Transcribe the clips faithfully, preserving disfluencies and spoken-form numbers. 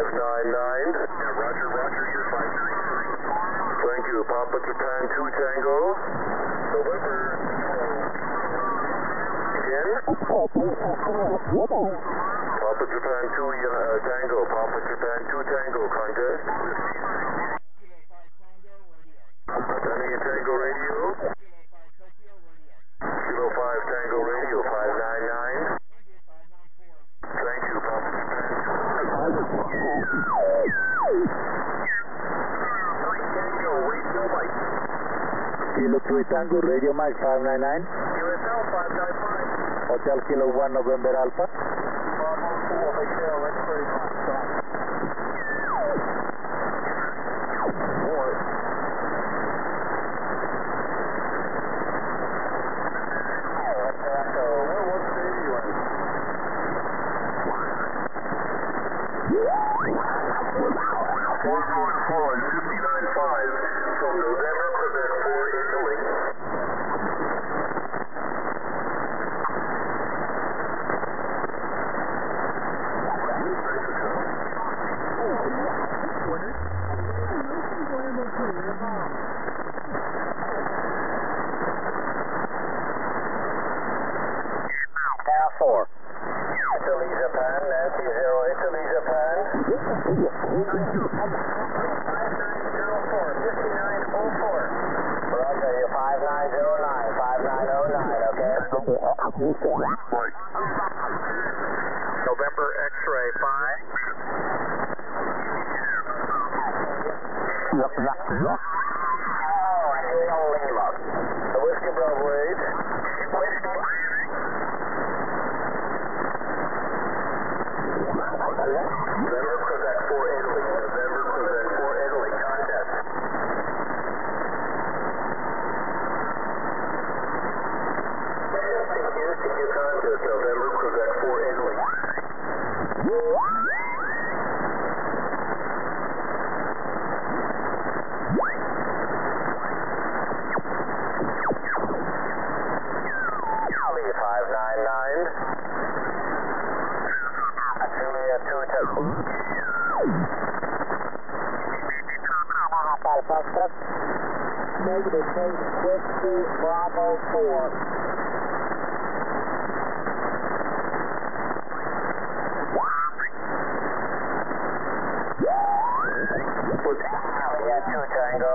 five nine nine. Yeah, roger, roger, you're five nine nine. Thank you, Papa Japan two Tango. November. Again? Papa Japan two uh, Tango, Papa Japan two Tango contest. Tango Tango Radio. Kilo five Tango Radio five nine nine. Thank you, Papa Japan two. three Tango, Radio Mike. Kilo three Tango Radio Mike five nine nine. U S L five nine five. Hotel Kilo one November Alpha. Bravo four, Michelle, that's very much. Four. So, what state are you in? four four four fifty-nine five from November, Quebec four, Italy. four. Italy, Japan, Nancy zero, Italy, Japan. five nine zero four, fifty-nine oh four. Roger, you're five nine zero nine, five nine oh nine, okay? November X-ray five. The Whiskey Bravo eight. Whiskey. November Quebec four Italy. November Quebec four Italy contest. Thank you. Thank you contest. November Quebec four Italy. five nine nine. Julia two Tango. Negative, negative, Whiskey Bravo four. Yeah, two Tango.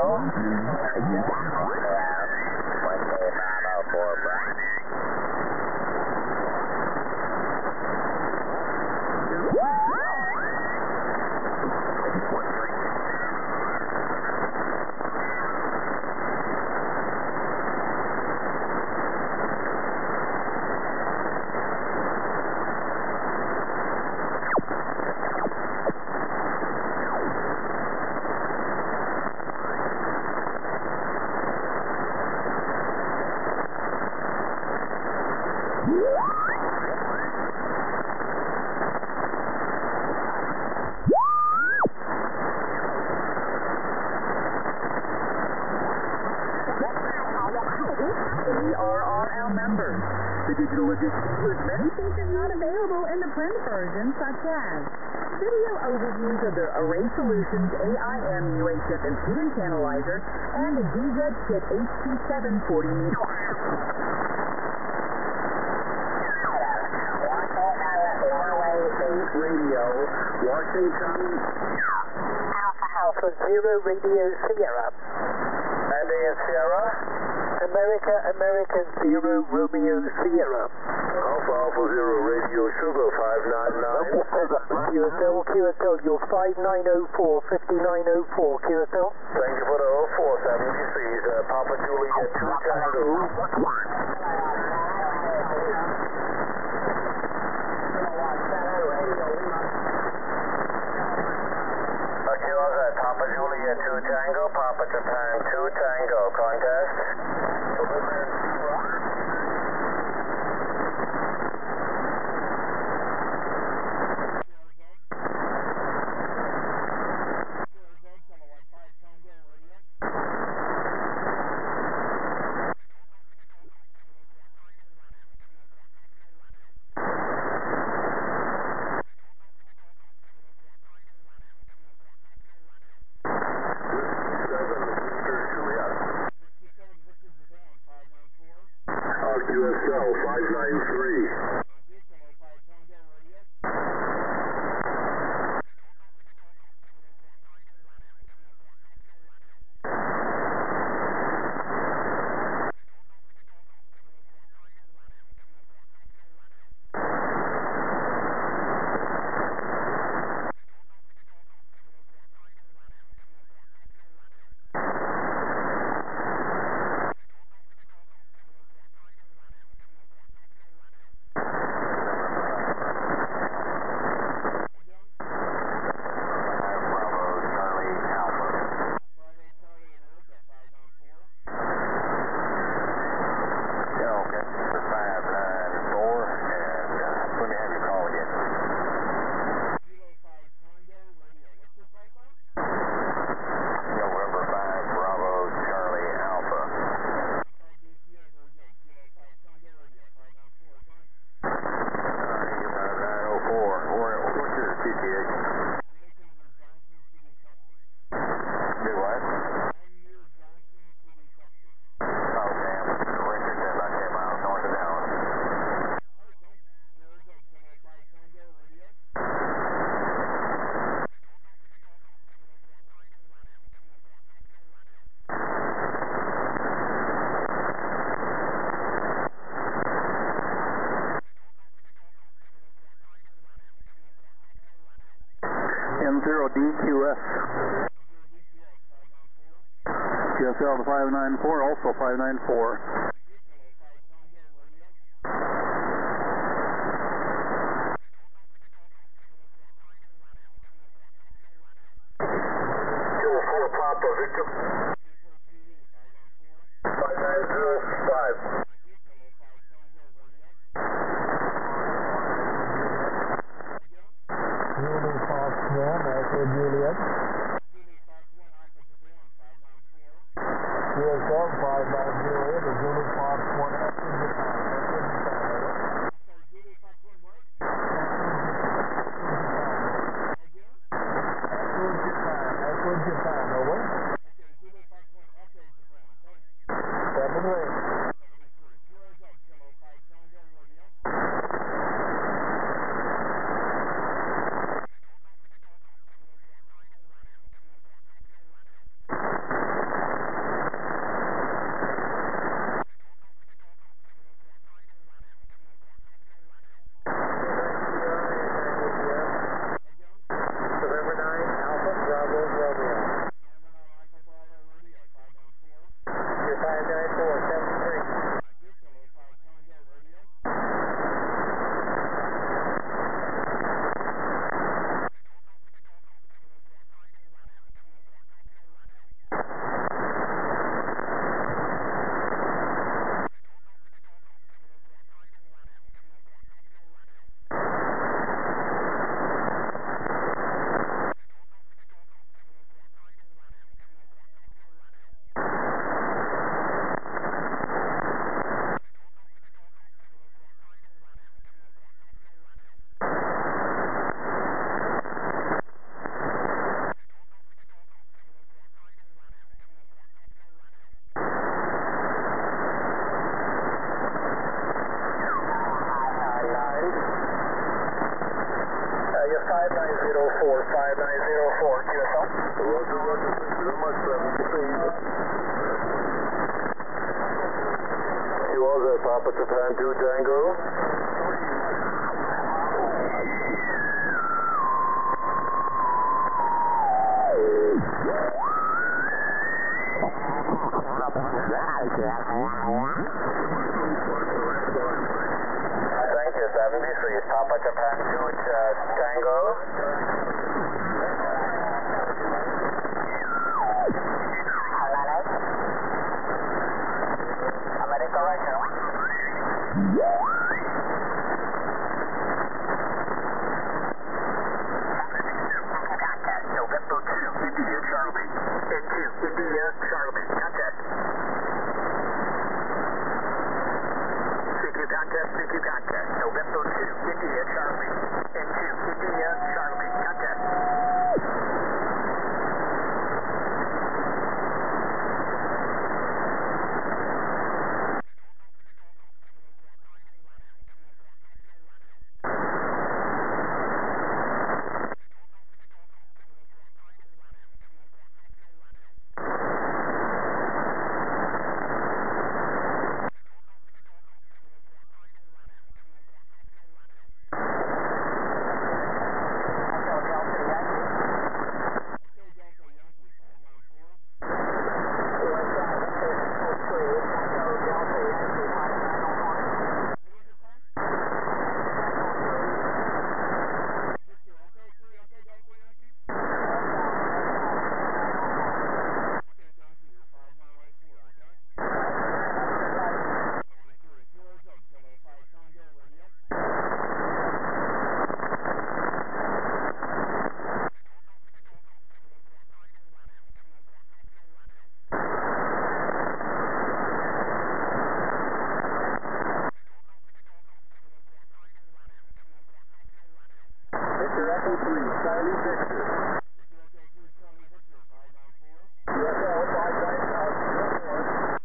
Whiskey Bravo four, Bravo. Members. The digital edition includes many features not available in the print version, such as video overviews of the Array Solutions A I M U H F impedance analyzer and the D Z Kit H T seven forty meter. Radio, Washington. Alpha Alpha Zero Radio Sierra. And A is Sierra. America America Zero Romeo Sierra. Alpha Alpha Zero Radio Sugar five nine nine. Q S L, Q S L, you're five nine oh four, fifty-nine oh four, Q S L. Thank you for the oh four seventy-three, uh, Papa Juliet two Tango. Akira, Papa Juliet two Tango, Papa Japan two Tango, contest. nine three. M zero D Q S. Q S L to five nine four, also five nine four. Kilo four Papa, victim. five nine zero five. Zulu Fox one, Echo Juliet. Q S L five nine zero eight, or Zulu Fox one, Echo Japan. Echo Japan, Echo Japan, over. Seven range. five nine zero four, five nine zero four, Q S L. Roger, roger, thank you very much, seven three. Q O Z, Papa Japan two Tango. Thank you, seventy-three, Papa Japan two uh, Tango. America Roger. November two, India Charlie. N two, India Charlie. Contact. C Q contact, C Q contact. November two, India Charlie. N two, India Charlie. Contact. Echo three, Charlie Victor. Q S L five nine South, zero four.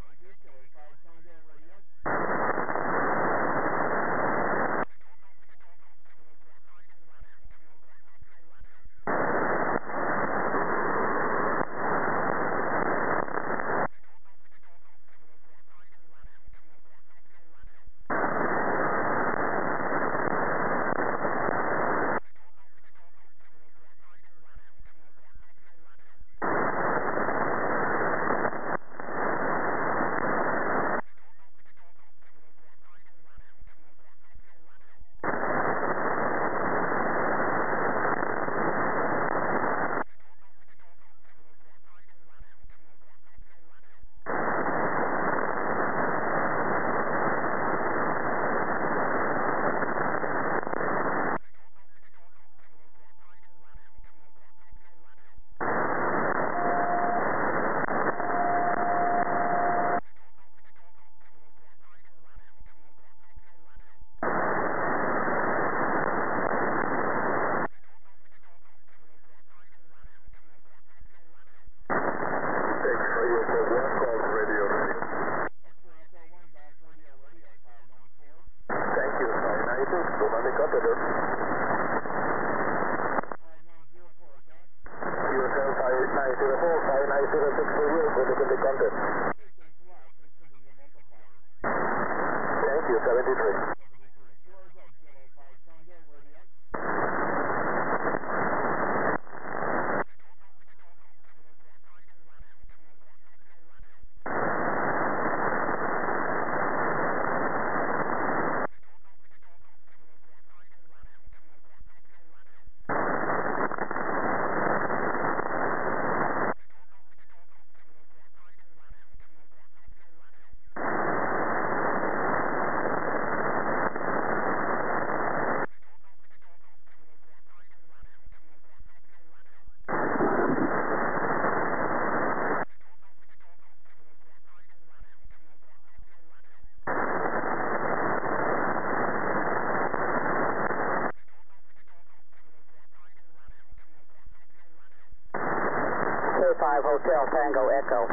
five Hotel Tango Echo.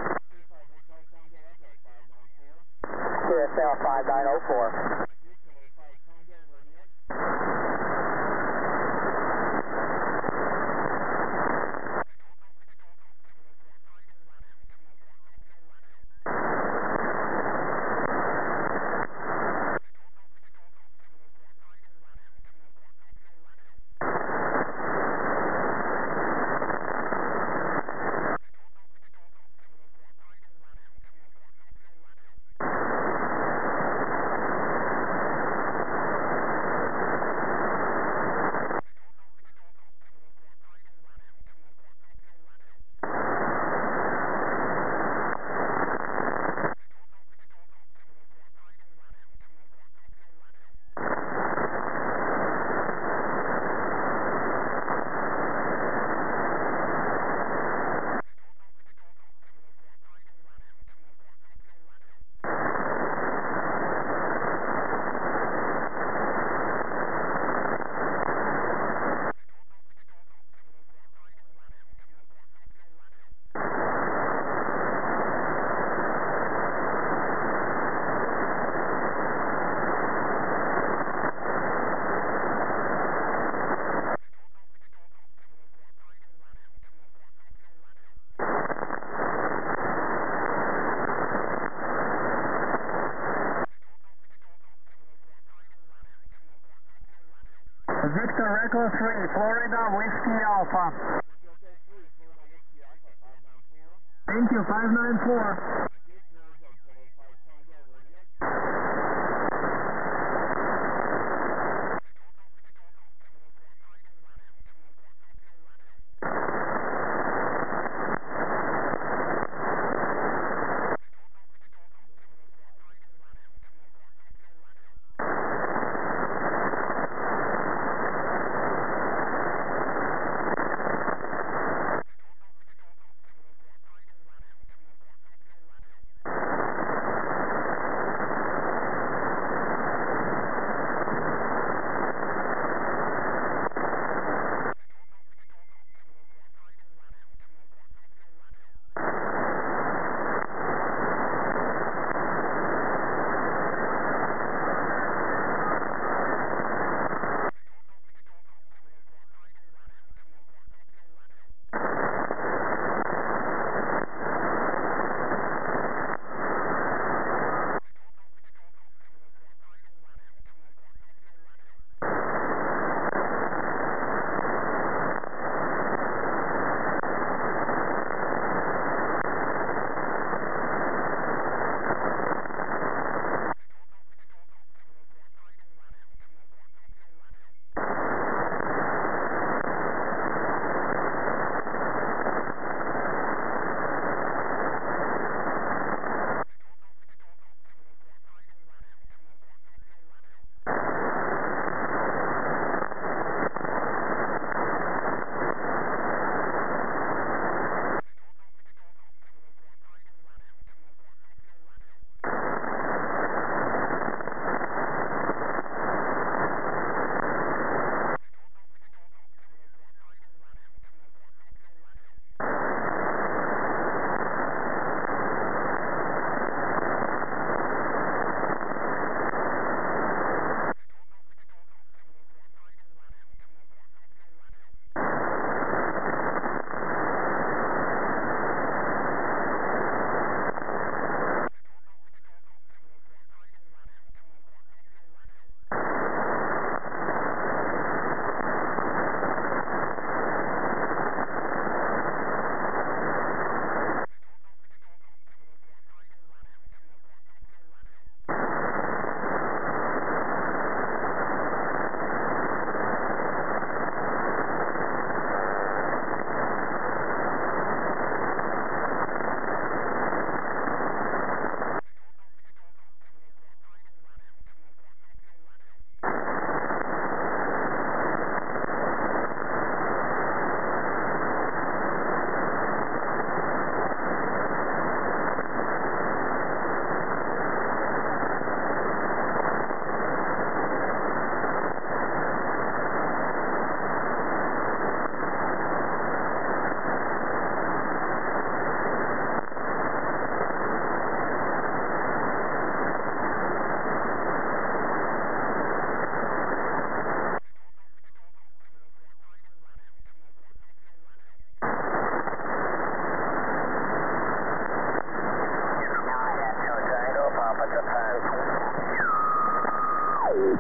Q S L five nine oh four. Victor Echo three, Florida Whiskey Alpha. Thank you, five nine four.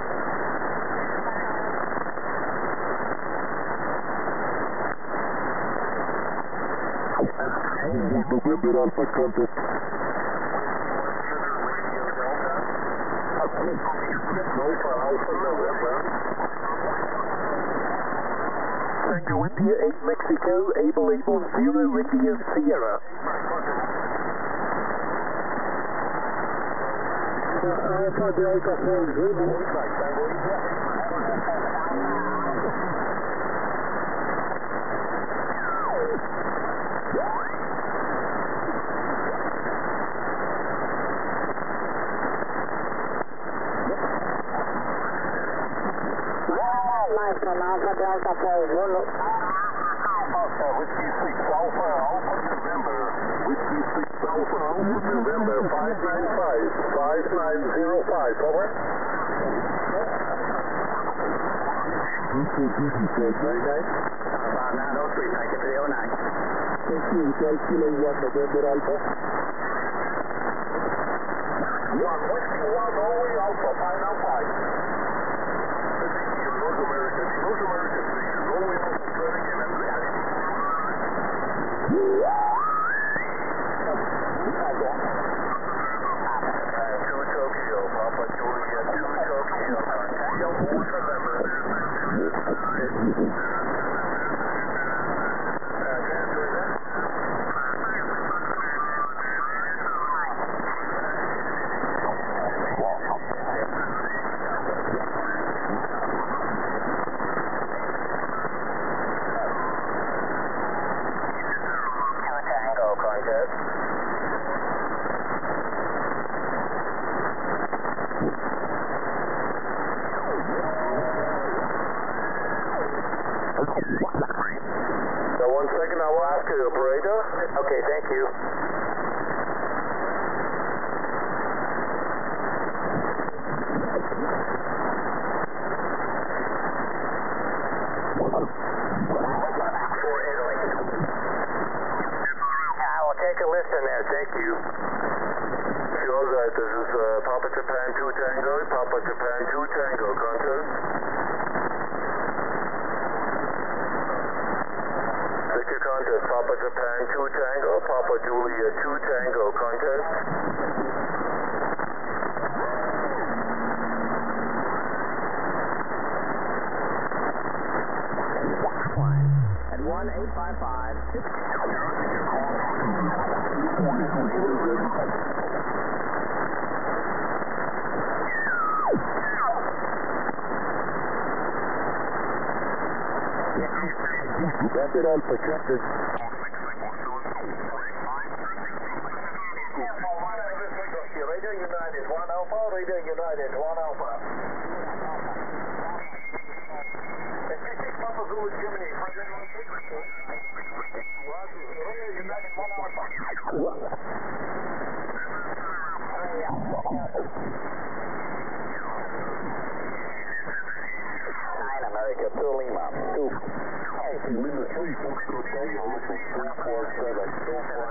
November Alpha contact. Alpha Alpha November. Tango India eight Mexico, able able zero India Sierra. Alpha Delta four Zulu. Tango India. From Alpha Delta four Zulu. Alpha, Whiskey six Alpha, Alpha November. Whiskey six Alpha, Alpha November, five nine five, five nine zero five, over. Very nice. five nine oh three, thank you for the oh nine. Thank you, twelve Kilo one November Alpha. one Whiskey one Norway Alpha, five nine five. North American, North American station, Norway Alpha traffic and Adriatic. two Tokyo, Papa Juliet, two Tokyo, Tango one November. Uh, transfer that. So one second, I will ask you, operator. Okay, thank you. For Italy. I will take a listen there, thank you. Sure, that this is uh, Papa Japan two Tango, Papa Japan two Tango, contact. Contest, Papa Japan two Tango, Papa Julia two Tango, contest. At one eight five five. That's it, Alpha, captain. Radio United, one Alpha, Radio United, one Alpha. S P six Papa Zulu, Germany, Radio United, one Alpha. nine America, two Lima, two. Lima three, Foxtrot Tango, three four seven, two four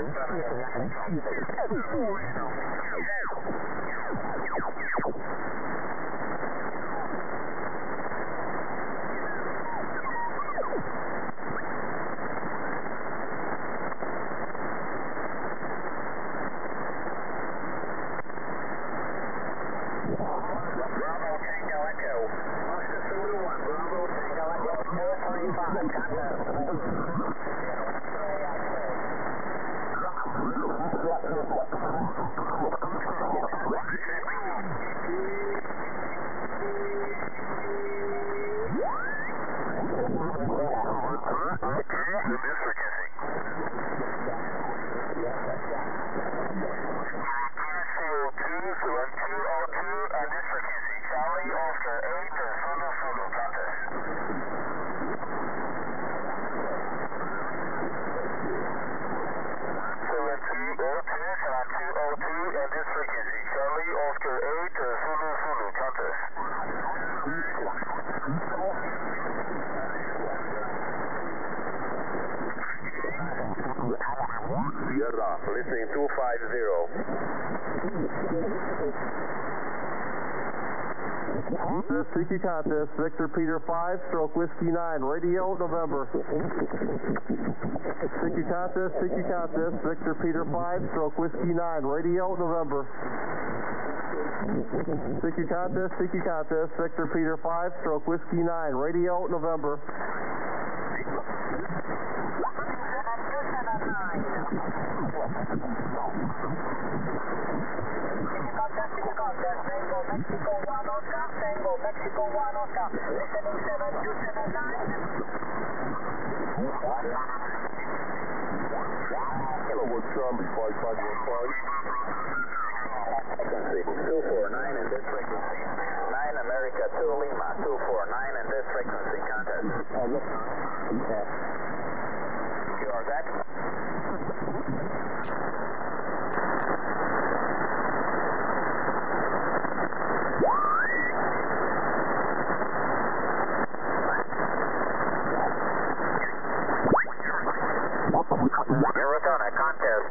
Sierra, listening two five zero. C Q contest, Victor Peter five, stroke Whiskey nine, radio November. C Q contest, C Q contest, Victor Peter five, stroke Whiskey nine, radio November. C Q contest, C Q contest, Victor Peter five, stroke Whiskey nine, radio November. Mexico one Oscar, Tango Mexico one Oscar, listening seven two seven nine. Hello, one Charlie, five five one five. Frequency two four nine in this frequency. nine America two Lima, two four nine in this frequency. Contest. You are that? Arizona, contest.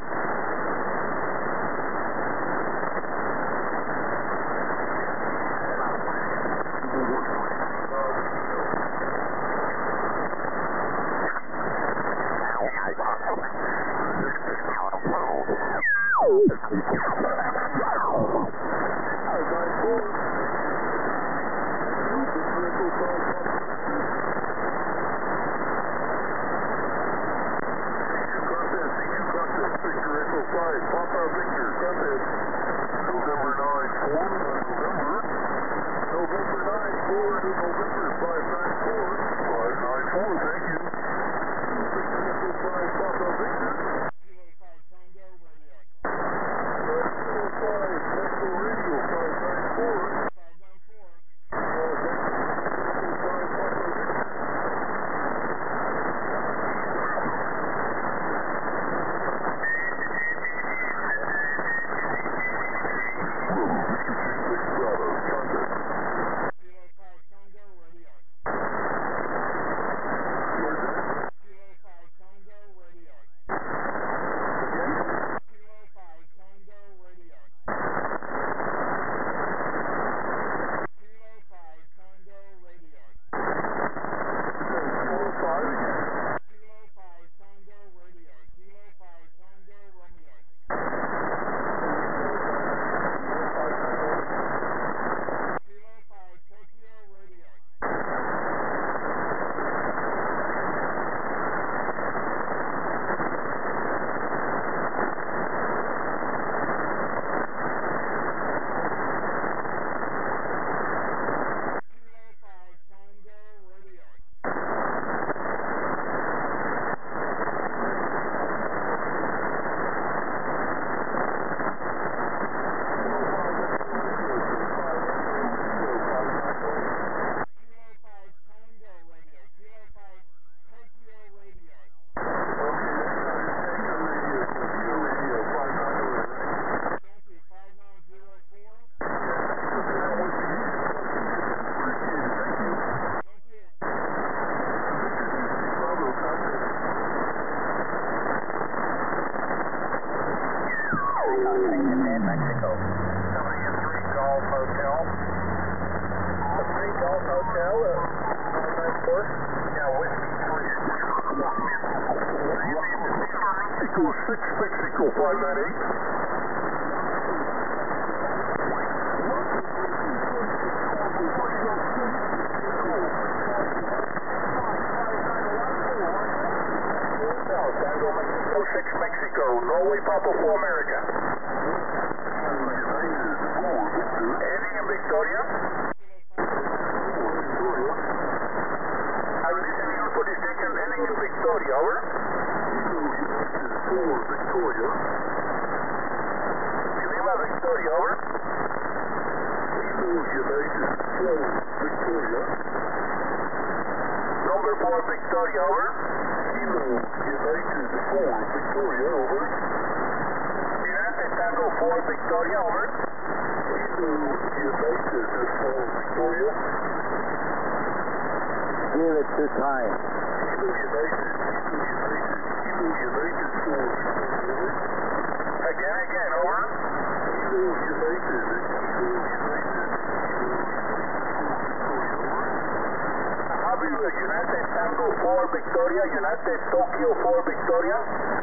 Tango four Victoria, United Tokyo four Victoria.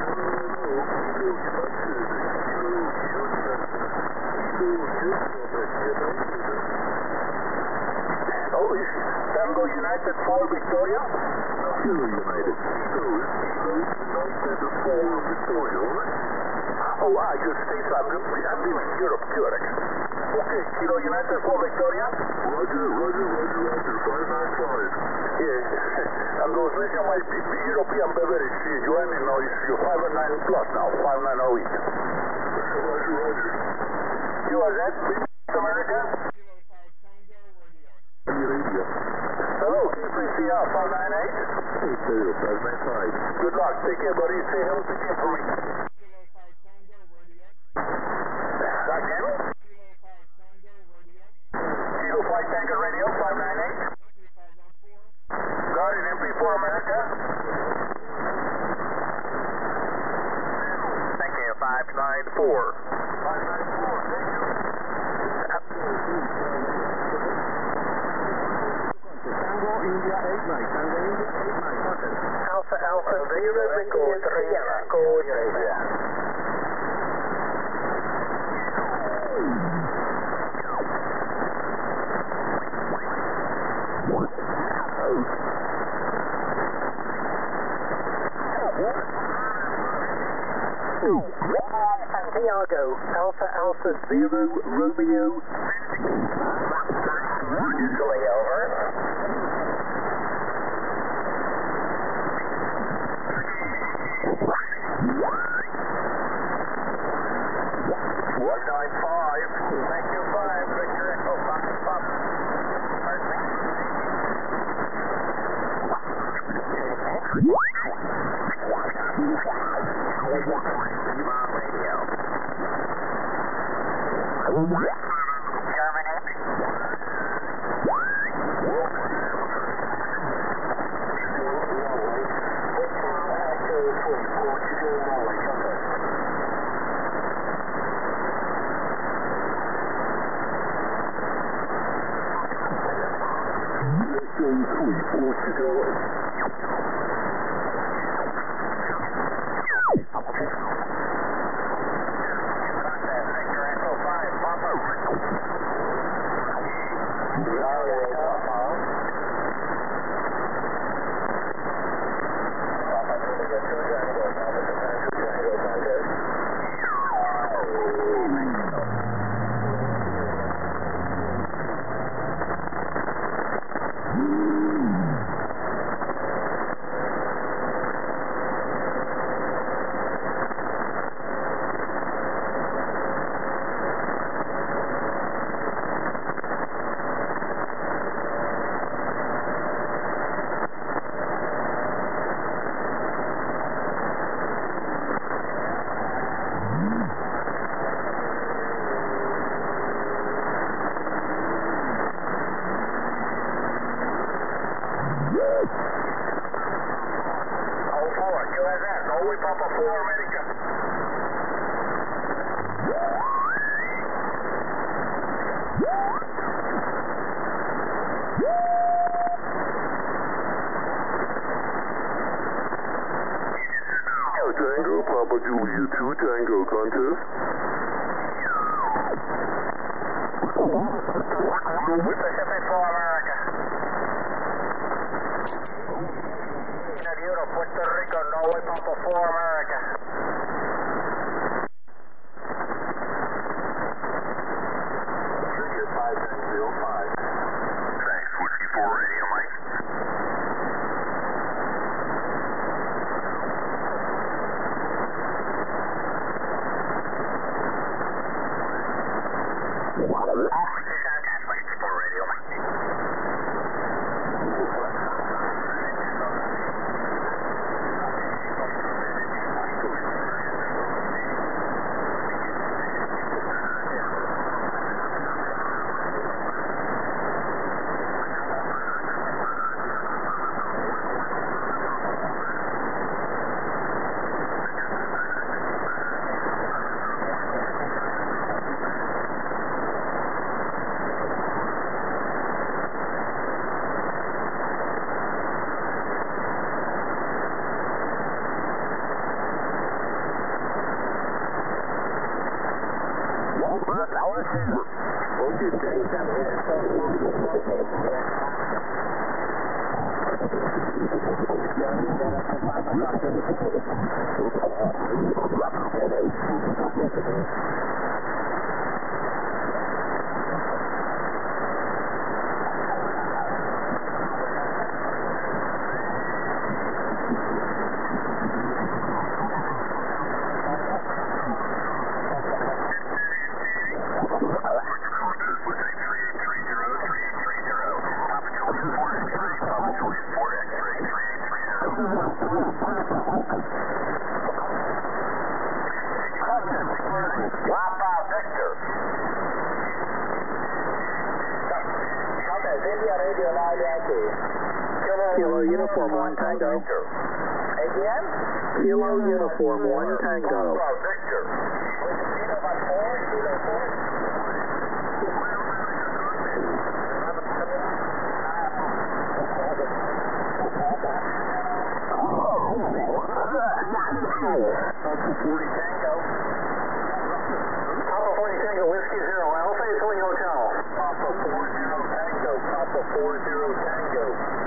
Oh, Tango United four Victoria. Kilo United. United four Victoria. Oh, ah, you stay I'm leaving Europe, Zurich. Okay, Kilo United four Victoria. Roger, Roger, Roger, Roger, five nine five. Yeah, I'm going to mention my European beverage. You only know it's you five nine plus now, five nine oh eight. Roger, Roger. U S S, America. Radio. Hello, K P C R five nine eight. eight zero five nine five. Good luck, take care, buddy. Say hello to Jim for me. Again? Kilo five Tango Radio five nine eight. Got it, M P four America. Thank you, five nine four. five nine four, thank you. Tango India eight nine. Tango India eight nine. Alpha Alpha Zero India Sierra Code Radio. Santiago, Alpha Alpha Zero Romeo. Going over. one nine five. Thank you, five. Victor Echo, Fox, Fox. Pardon me. Bomb radio. Germany. Tango, Papa Julia two, Tango contest. Pacific for America. United Europe, Puerto Rico, Norway, Papa four America. Julia five nine zero five. Thanks, Whiskey four Radio, Mike. Kilo Uniform one Tango. Again? Kilo Uniform one Tango. Victor. Kilo four, Kilo four. Papa forty Tango. Papa forty Tango, Whiskey Zero, Alpha Italy Hotel. Papa four zero Tango. Papa four zero Tango.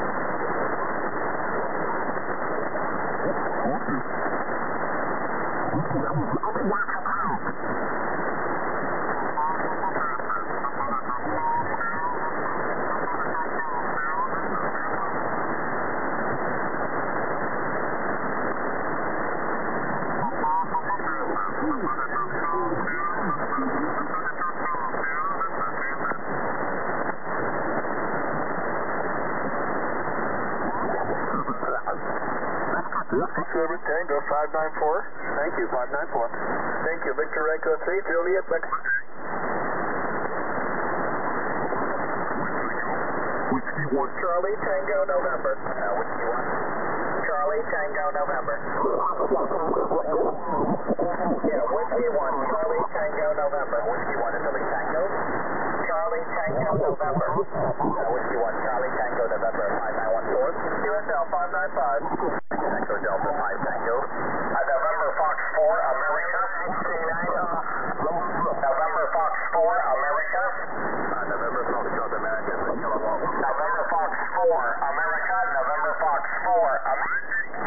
Tango five nine four. Thank you, five nine four. Thank you, Victor Echo three, Juliet, Victor. Whiskey one. Charlie Tango November. Uh, Whiskey one. Charlie Tango November. Yeah, Whiskey one. Charlie Tango November. Whiskey one Italy Tango. Charlie Tango November. Uh, Whiskey one. Charlie Tango November five nine one four. U S L five nine five. Echo Delta five Tango. Uh, November Fox four America. November Fox four America. Uh, November Fox South America, Kilo one. November Fox four America. November Fox four America.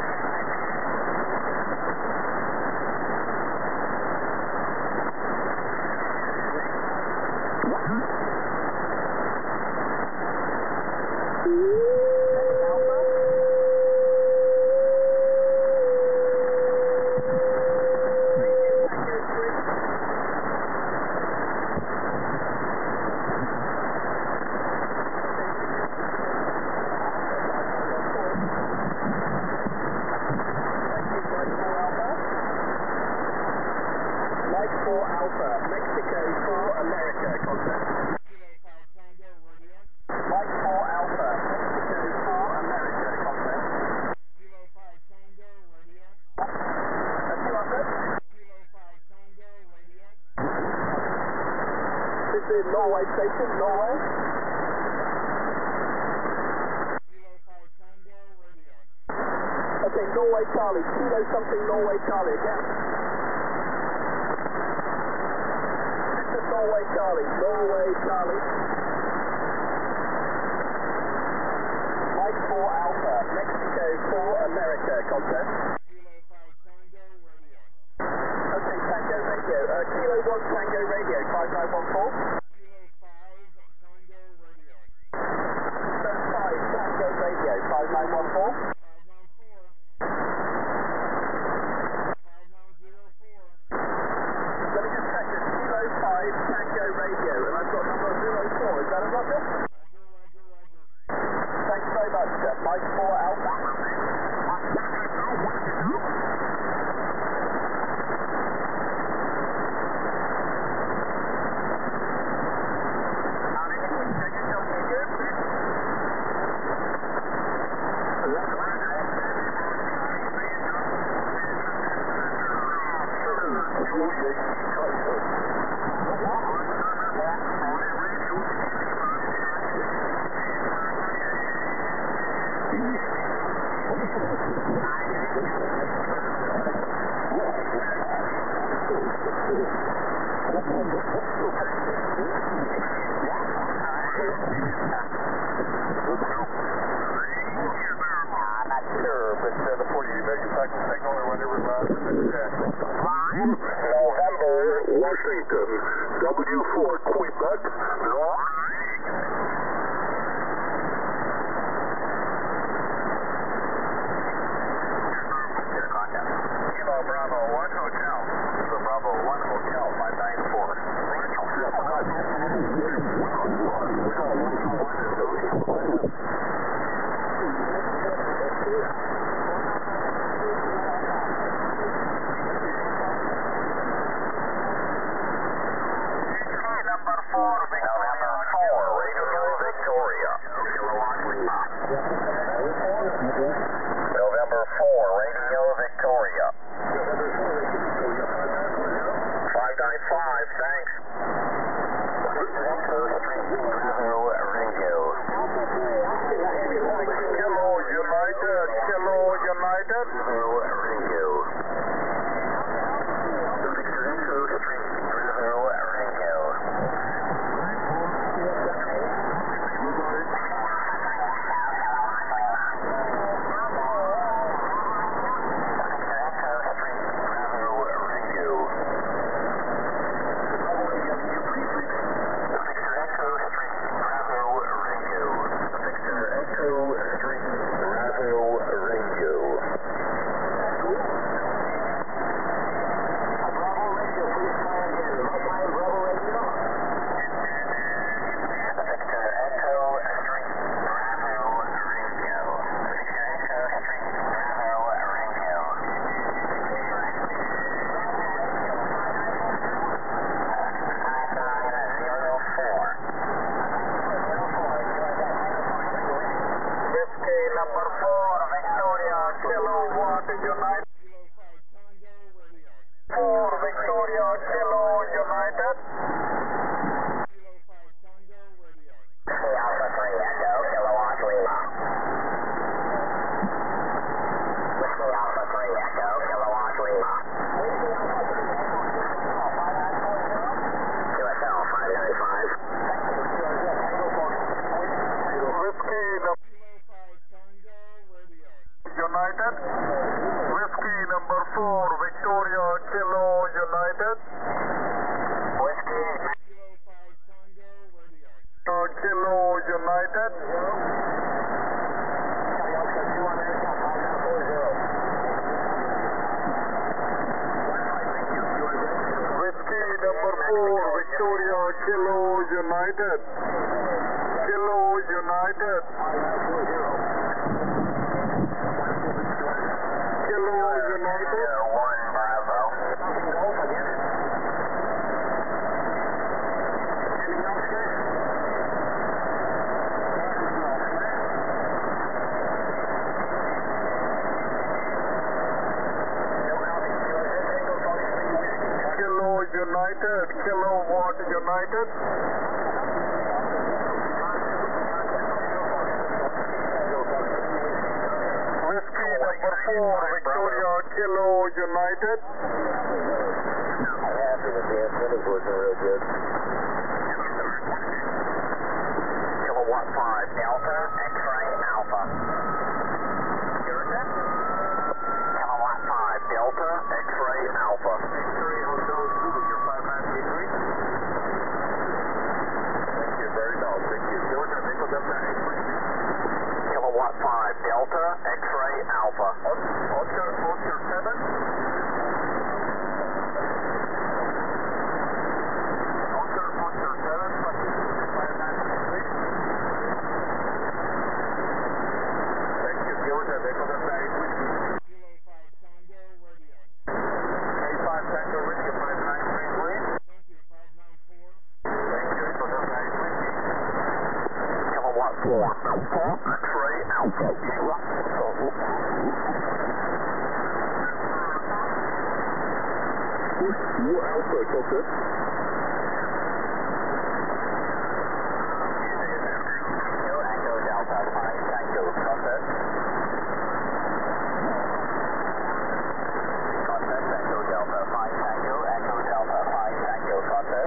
Norway station, Norway. Okay, Norway Charlie, Kilo something Norway Charlie again. This is Norway Charlie, Norway Charlie. Mike four Alpha, Mexico four America, contact. Okay, Tango Radio, uh, Kilo one Tango Radio, five nine one four. Tango Radio, five nine one four. Let me just check this. Kilo five Tango Radio, and I've got number zero four. Is that a roger? Thanks very much, sir. Mike four Alpha. East contact signal or whatever last in the chat. November, Washington, W four, Quebec, Kilo Bravo one Hotel. Kilo Bravo one Hotel, five nine four. Number four, Victoria. four, Radio Victoria. November four, Radio Victoria. five nine five, thanks. Kilo United, Kilo United. Radio. Number four, Victoria, Kilo Watt United. four, Victoria, Kilo United. Alpha three, Echo, Kilowatt Lima. Whiskey Alpha three, Echo, Kilowatt Lima. Q S L five nine five. Whiskey United. Whiskey number four, Victoria, Kilo United. Whiskey. Kilo United. Whiskey number four, Victoria, Kilo United. Kilo United. Kilo United. One Bravo. Kilo United. Kilowatt United. Whiskey number four, Victoria, Kilo United. I'm happy with the antennas working real good. Kilowatt five, Delta, X-ray, Alpha. Kilowatt five, Delta, X-ray, Alpha. X-ray, Hotel two, your five nine three three. Thank you, very well, thank you. Delta, Echo Delta, Kilowatt five, Delta, X-ray, Alpha. Oscar, Oscar seven. Oscar, Oscar seven, five nine three. Thank you, Delta, Echo Delta, A five Tango Radio, five nine three three. Thank you, Echo Delta, Kilowatt four, X-ray, Alpha. You Alpha, okay. Echo Delta, five Tango, process. Process, Echo Delta, five Tango, Echo Delta, five Tango, process.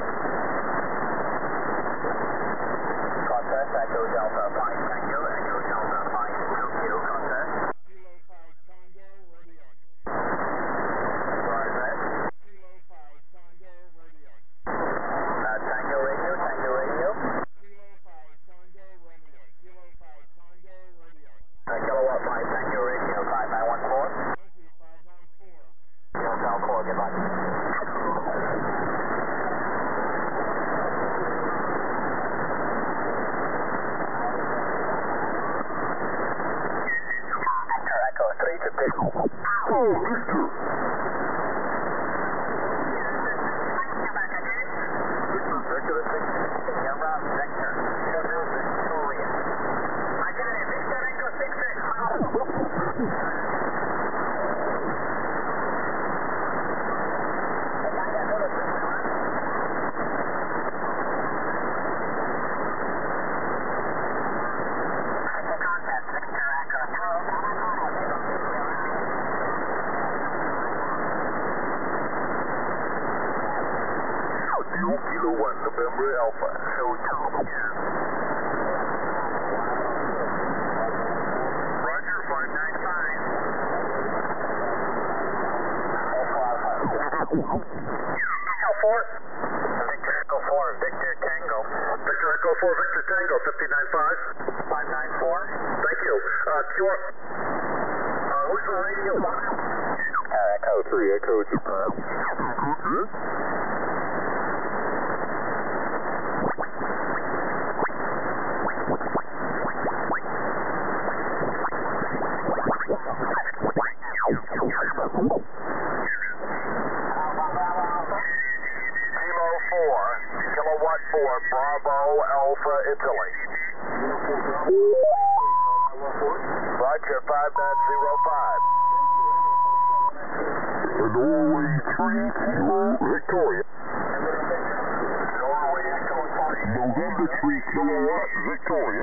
Process, Echo Delta, five Tango, Echo Delta, five Tokyo, process. Oh, Victor. Victor six. Sierra Vector. Sugar Victoria. I get it. Victor Echo six six. Kilo one, November Alpha. Show you. Roger, five nine five. Echo four. Victor Echo four, Victor Tango. Victor Echo four, Victor Tango, fifty-nine five. five nine four. Thank you. Uh, Q R. Uh, who's the radio? Uh, Echo three, Echo Japan. Kilo four, Kilowatt four, Bravo Alpha Italy. Roger, five nine zero five. Norway three, Kilo Victoria. Norway Echo three. November three, Kilowatt Victoria.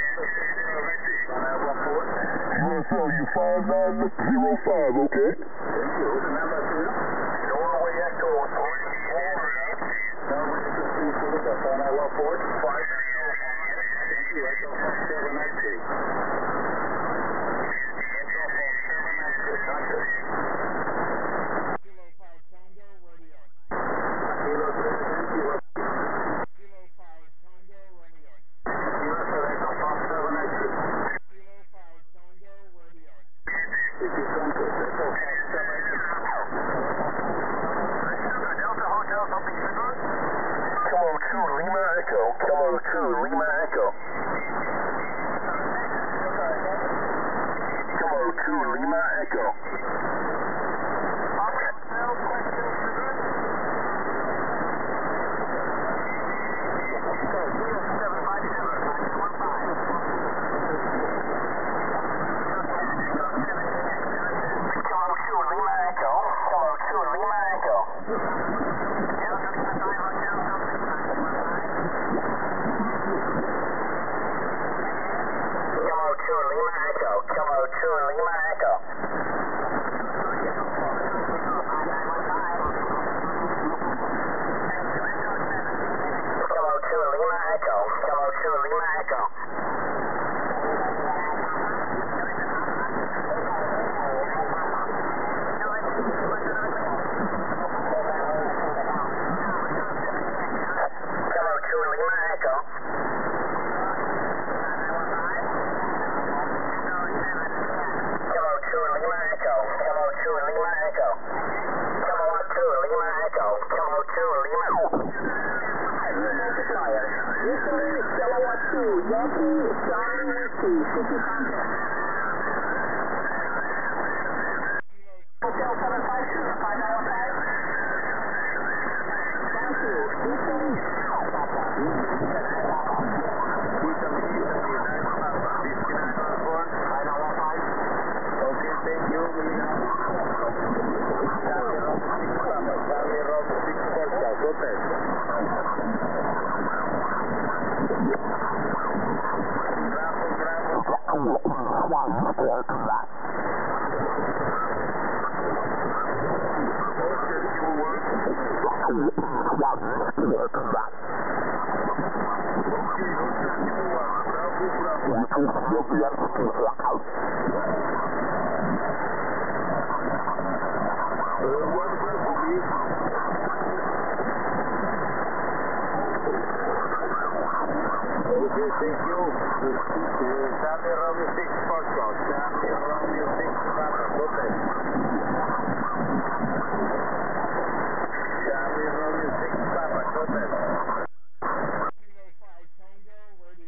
I'll tell you five nine zero five, okay? Thank you. Number two. Norway Echo three, Florida. Norway Echo three, Florida. Phone I one four. five nine zero five. Thank you. Echo four seven nine three. Echo four seven nine three. Roger. Kilo five Tango Radio. Kilo three again. Kilo. Kilo five Tango Romeo. Kilo for Echo four seven nine three. Kilo five Tango Radio. This is Santos. Echo four seven nine three. Delta Hotel, something signal? Kilo two, Lima Echo. Kilo two, Lima Echo. Kilo two, Lima Echo.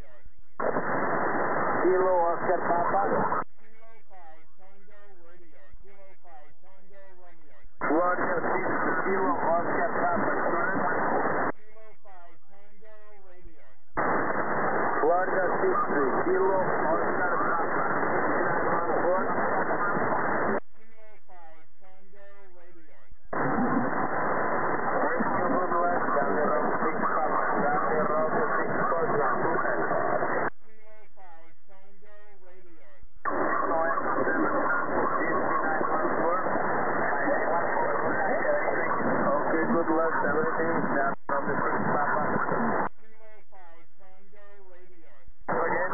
Kilo five Tango Radio. Georgia six three, Kilo, Oscar Papa, sixty-nine one four. Thank you, good luck, Charlie Romeo six Papa, Charlie Romeo six Foxtrot, go ahead. fifty-nine one four. Okay, good luck, everything, Charlie Romeo six Papa. Again.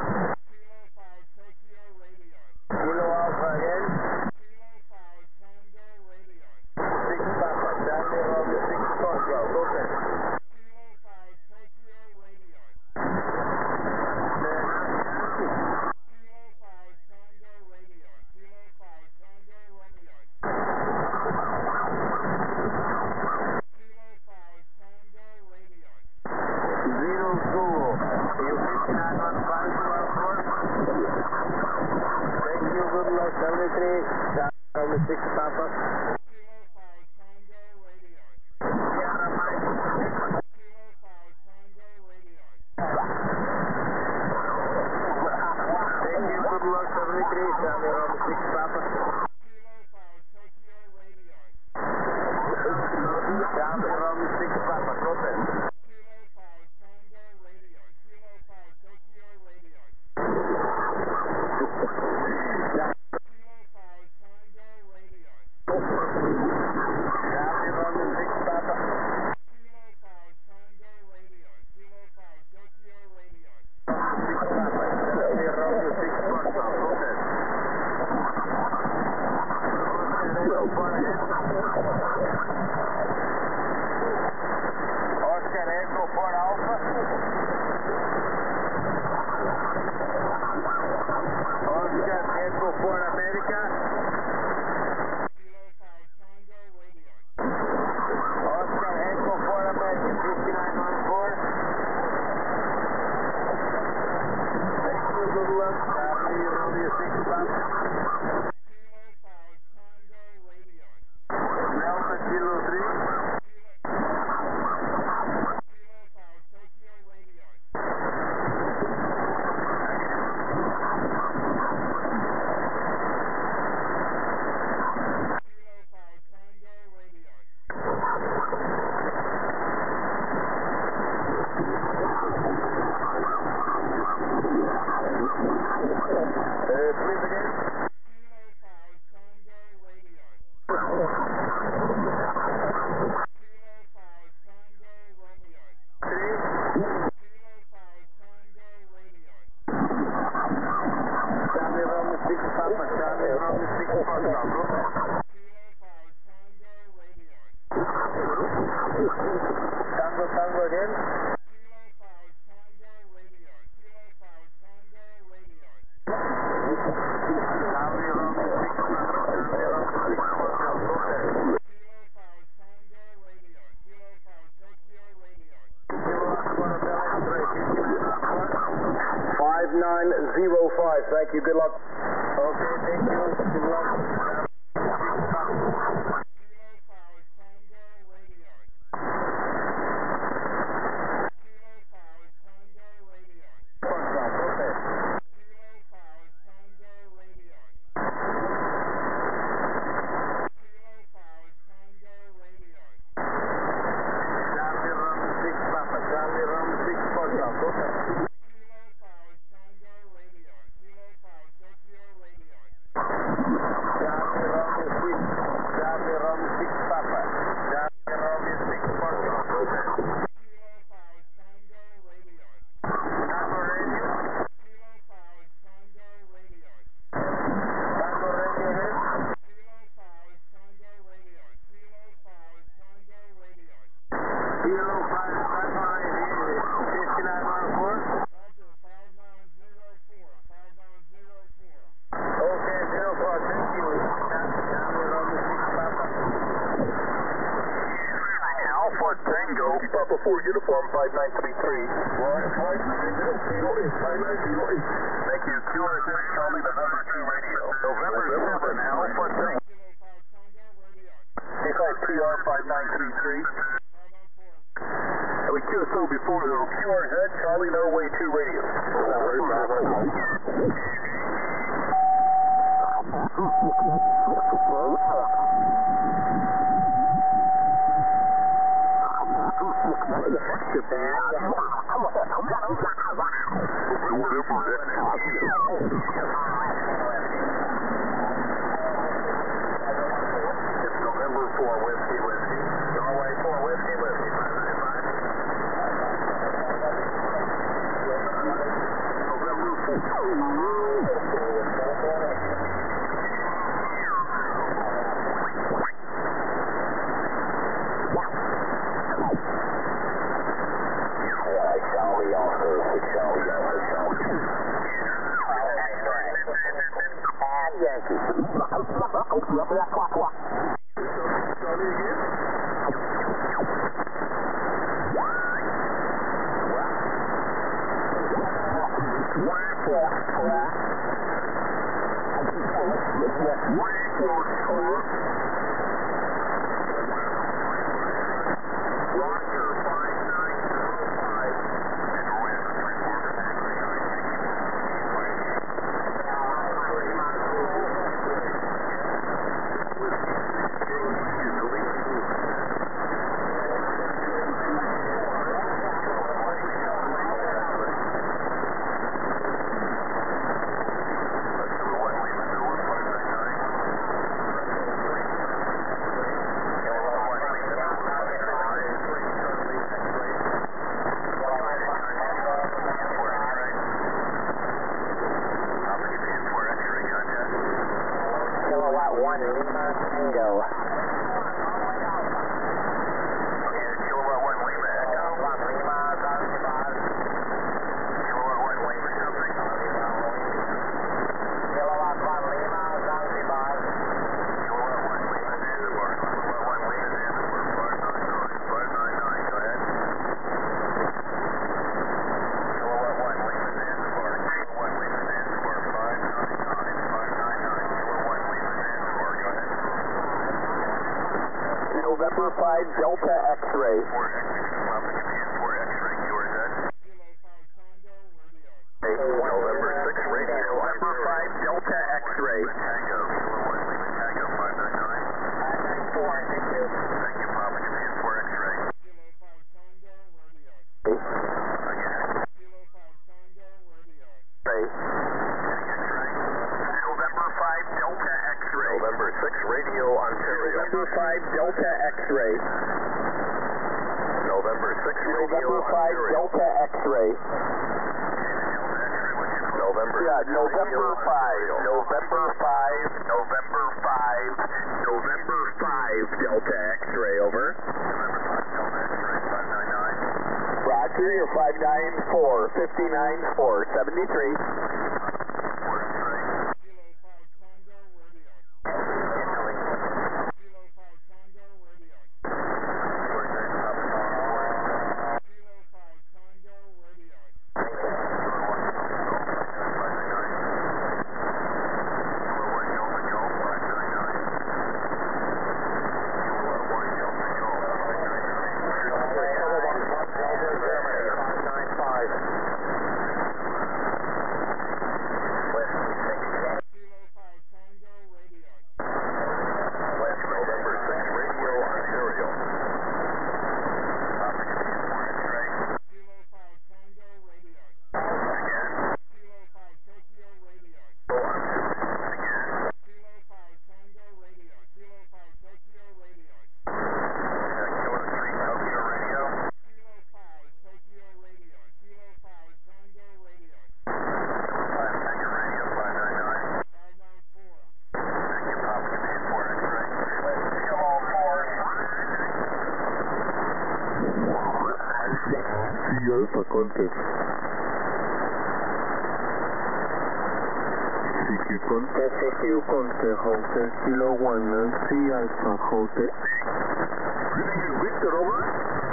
Kilo Alpha again. six Papa, Charlie Romeo six Foxtrot, go ahead. Zero Zulu, you fifty-nine one five one four. Thank you, good luck, seventy-three, Charlie six Papa. Sierra Mike. Thank you, good luck, seventy-three, Charlie Romeo six Papa. Charlie Romeo six Papa, go ahead. Charlie Romeo six Papa. six Papa, Charlie Romeo six Foxtrot, go ahead. Oscar Echo four Alpha. Oscar Echo four America. Oscar Echo four America, fifty-nine one four. Thank you, good luck, Charlie Romeo six Papa. Delta Kilo three. Uh, please again. Three. Charlie Romeo six Papa, Charlie Romeo six Foxtrot, go ahead. Tango Tango again. Charlie Romeo six Papa, Charlie Romeo six Foxtrot, go ahead. Kilo Oscar Bell X-ray, fifty-nine one four. five nine zero five, thank you, good luck. Okay, thank you, good luck. six Papa. Foxtrot, go ahead. Charlie Romeo six Papa, Charlie Romeo six Foxtrot, go ahead. Charlie Romeo six, Charlie Romeo six Papa, Charlie Romeo six Foxtrot, go ahead. Tango Radio. Tango Radio again. Kilo five Tango Radio, fifty-nine one four. Okay, zero four, thank you. Charlie Romeo six Papa. Alpha Tango, Papa four Uniform five nine three three. five nine zero eight, five nine zero eight. Thank you. Q R six Charlie November two Radio. November seven Alpha Tango. K five P R five nine three three. And we Q S O before though. Q R Z Charlie Norway two Radio. November four, Whiskey, Whiskey. Norway four, Whiskey, Whiskey, five nine five. November four. Charlie Oscar, six Charlie Oscar, Charlie. And Yankee. Charlie again? Roger, five nine zero five. One Lima Tango. Okay, Kilowatt one Lima Echo. One Lima Zanzibar. Kilowatt one Lima something. Kilowatt one Lima Zanzibar. Kilowatt one Lima Zanzibar. Kilowatt one Lima Zanzibar. five nine nine. five nine nine, go ahead. Kilowatt one Lima Zanzibar. Kilowatt one Lima Zanzibar. five nine nine. five nine nine. Kilowatt one Lima Zanzibar. November five Delta X-ray. four X-ray, Q R Z. November six radio. November five Delta X-ray. Tango. Kilo one Lima Tango five nine nine. five nine four, thank you. Thank you, Papa. Japan four X-ray. Again. Ray. X-ray. November five Delta X-ray. November six radio Ontario. November five Delta X-ray. November six radio November five Delta X-ray. November yeah, November five. November five. November five. November five Delta X-ray over. November five Delta X-ray five nine nine. Roger, you're five nine four, fifty-nine four seventy-three. Alpha contact. C Q contact. C Q contact. Hotel Kilo one, Nancy Alpha Hotel. Victor, over.